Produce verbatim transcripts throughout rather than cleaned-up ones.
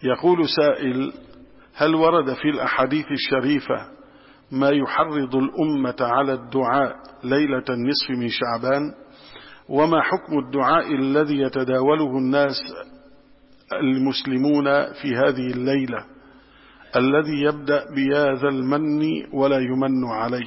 يقول سائل: هل ورد في الأحاديث الشريفة ما يحرض الأمة على الدعاء ليلة النصف من شعبان؟ وما حكم الدعاء الذي يتداوله الناس المسلمون في هذه الليلة الذي يبدأ بيا ذا المن ولا يمن عليه؟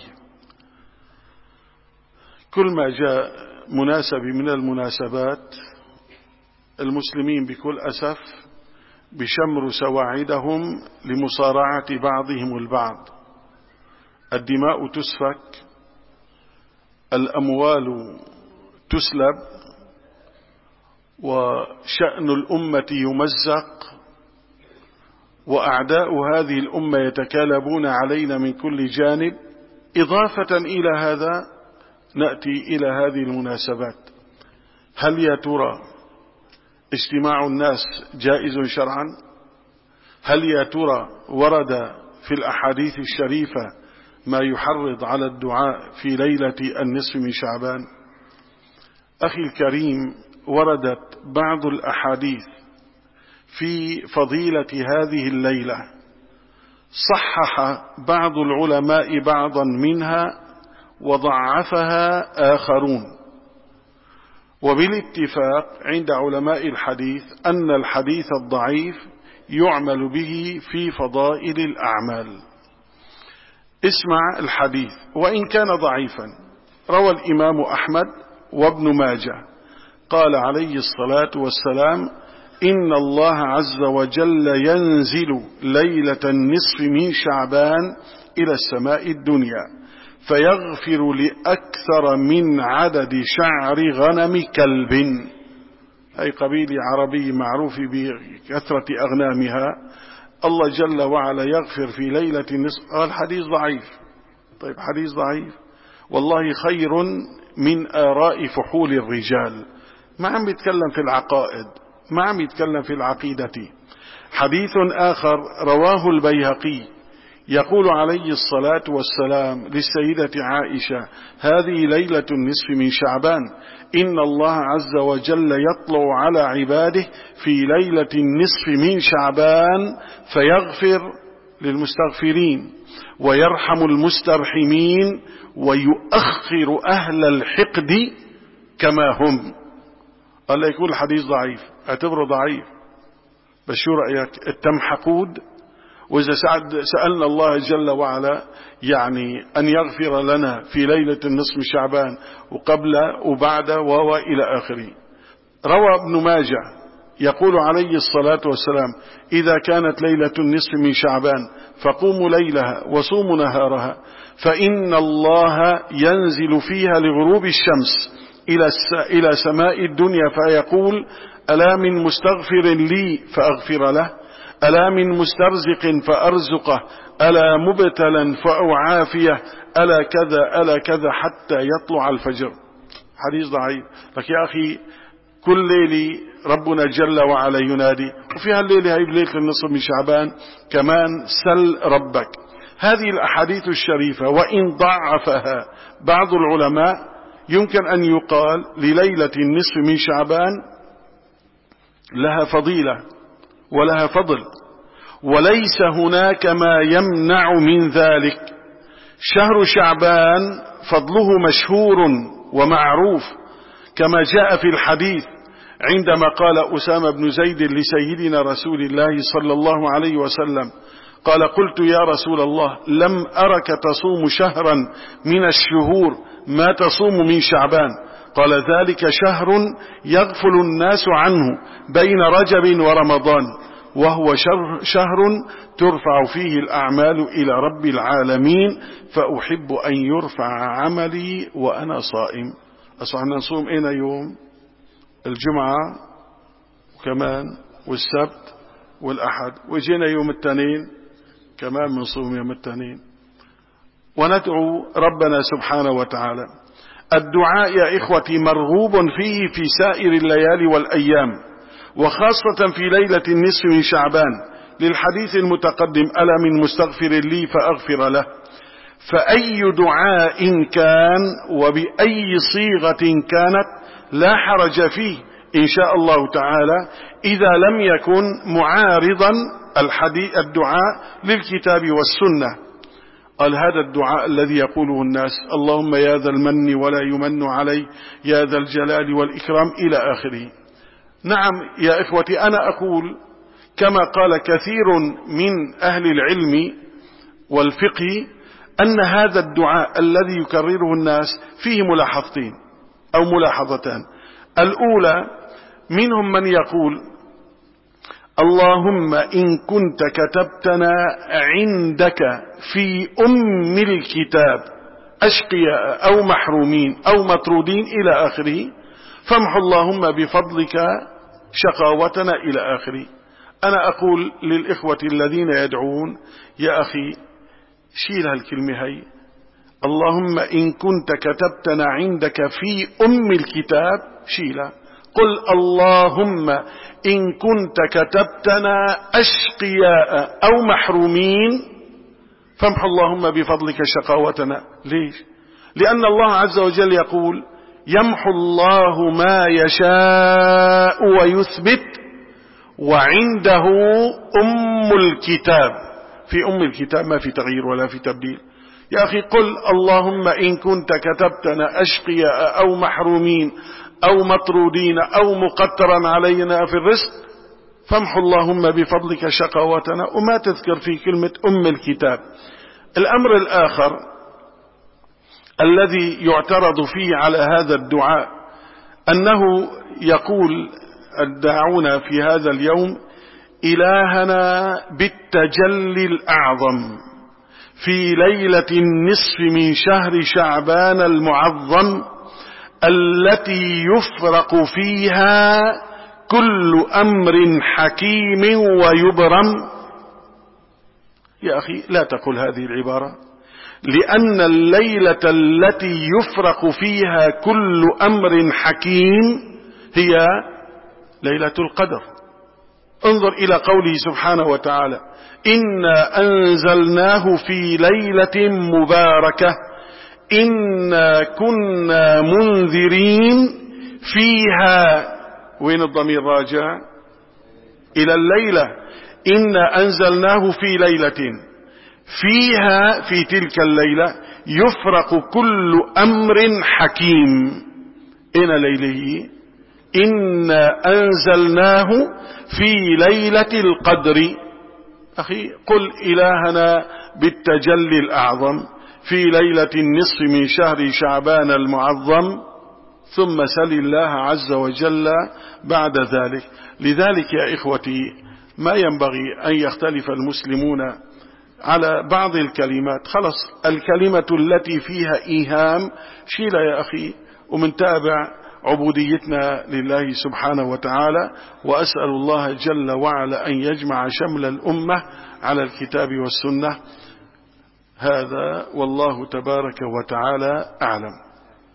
كل ما جاء مناسب من المناسبات المسلمين بكل أسف بشمر سواعدهم لمصارعة بعضهم البعض، الدماء تسفك، الأموال تسلب، وشأن الأمة يمزق، وأعداء هذه الأمة يتكالبون علينا من كل جانب. إضافة إلى هذا نأتي إلى هذه المناسبات. هل يا ترى اجتماع الناس جائز شرعا؟ هل يا ترى ورد في الأحاديث الشريفة ما يحرض على الدعاء في ليلة النصف من شعبان؟ أخي الكريم، وردت بعض الأحاديث في فضيلة هذه الليلة، صحح بعض العلماء بعضا منها وضعفها آخرون، وبالاتفاق عند علماء الحديث أن الحديث الضعيف يعمل به في فضائل الأعمال. اسمع الحديث وإن كان ضعيفا. روى الإمام أحمد وابن ماجه قال عليه الصلاة والسلام: إن الله عز وجل ينزل ليلة النصف من شعبان إلى السماء الدنيا فيغفر لأكثر من عدد شعر غنم كلب. هي قبيلة عربي معروف بكثرة أغنامها. الله جل وعلا يغفر في ليلة النصف. قال حديث ضعيف. طيب حديث ضعيف والله خير من آراء فحول الرجال. ما عم يتكلم في العقائد، ما عم يتكلم في العقيدة. حديث آخر رواه البيهقي يقول عليه الصلاة والسلام للسيدة عائشة: هذه ليلة النصف من شعبان، إن الله عز وجل يطلع على عباده في ليلة النصف من شعبان فيغفر للمستغفرين ويرحم المسترحمين ويؤخر أهل الحقد كما هم. قال لي يكون الحديث ضعيف، اعتبره ضعيف، بس شو رأيك؟ التمحقود. وإذا سألنا الله جل وعلا يعني أن يغفر لنا في ليلة النصف من شعبان وقبل وبعد وإلى آخره. روى ابن ماجه يقول عليه الصلاة والسلام: إذا كانت ليلة النصف من شعبان فقوموا ليلها وصوموا نهارها، فإن الله ينزل فيها لغروب الشمس إلى سماء الدنيا فيقول: ألا من مستغفر لي فأغفر له؟ ألا من مسترزق فأرزقه؟ ألا مبتلا فأعافيه؟ ألا كذا ألا كذا حتى يطلع الفجر. حديث ضعيف. لك يا أخي كل ليلة ربنا جل وعلا ينادي، وفي هالليلة هاي بليلة النصف من شعبان كمان سل ربك. هذه الأحاديث الشريفة وإن ضعفها بعض العلماء يمكن أن يقال لليلة النصف من شعبان لها فضيلة ولها فضل، وليس هناك ما يمنع من ذلك. شهر شعبان فضله مشهور ومعروف كما جاء في الحديث عندما قال أسامة بن زيد لسيدنا رسول الله صلى الله عليه وسلم قال: قلت يا رسول الله لم أرك تصوم شهرا من الشهور ما تصوم من شعبان. قال: ذلك شهر يغفل الناس عنه بين رجب ورمضان، وهو شهر ترفع فيه الأعمال إلى رب العالمين، فأحب أن يرفع عملي وأنا صائم. أصحنا نصوم إينا يوم الجمعة وكمان والسبت والأحد، وجينا يوم التنين كمان منصوم يوم التنين، وندعو ربنا سبحانه وتعالى. الدعاء يا إخوتي مرغوب فيه في سائر الليالي والأيام، وخاصة في ليلة النصف من شعبان، للحديث المتقدم: ألا من مستغفر لي فأغفر له. فأي دعاء كان وبأي صيغة كانت لا حرج فيه إن شاء الله تعالى إذا لم يكن معارضا الحديث الدعاء للكتاب والسنة. قال هذا الدعاء الذي يقوله الناس اللهم يا ذا المن ولا يمن علي يا ذا الجلال والإكرام إلى آخره. نعم يا إخوتي، أنا أقول كما قال كثير من أهل العلم والفقه أن هذا الدعاء الذي يكرره الناس فيه ملاحظتين أو ملاحظتان. الأولى منهم من يقول اللهم إن كنت كتبتنا عندك في أم الكتاب أشقياء أو محرومين أو مطرودين إلى آخره فامح اللهم بفضلك شقاوتنا إلى آخره. أنا أقول للإخوة الذين يدعون يا أخي شيل هالكلمة هي، اللهم إن كنت كتبتنا عندك في أم الكتاب شيلها، قل اللهم إن كنت كتبتنا أشقياء أو محرومين فامح اللهم بفضلك شقاوتنا. ليش؟ لأن الله عز وجل يقول يمحو الله ما يشاء ويثبت وعنده أم الكتاب. في أم الكتاب ما في تغيير ولا في تبديل. يا أخي قل اللهم إن كنت كتبتنا أشقياء أو محرومين أو مطرودين أو مقترا علينا في الرزق فامحو اللهم بفضلك شقاوتنا، وما تذكر في كلمة أم الكتاب. الأمر الآخر الذي يعترض فيه على هذا الدعاء أنه يقول الداعون في هذا اليوم إلهنا بالتجلي الأعظم في ليلة النصف من شهر شعبان المعظم التي يفرق فيها كل أمر حكيم ويبرم. يا أخي لا تقل هذه العبارة، لأن الليلة التي يفرق فيها كل أمر حكيم هي ليلة القدر. انظر إلى قوله سبحانه وتعالى إنا أنزلناه في ليلة مباركة إنا كنا منذرين فيها. وين الضمير راجع؟ إلى الليلة. إنا أنزلناه في ليلة فيها، في تلك الليلة يفرق كل أمر حكيم. إن ليله إنا أنزلناه في ليلة القدر. أخي قل إلهنا بالتجلي الأعظم في ليلة النصف من شهر شعبان المعظم، ثم سل الله عز وجل بعد ذلك. لذلك يا إخوتي ما ينبغي أن يختلف المسلمون على بعض الكلمات. خلص الكلمة التي فيها إيهام شيل يا أخي، ومن تابع عبوديتنا لله سبحانه وتعالى. وأسأل الله جل وعلا أن يجمع شمل الأمة على الكتاب والسنة. هذا والله تبارك وتعالى أعلم.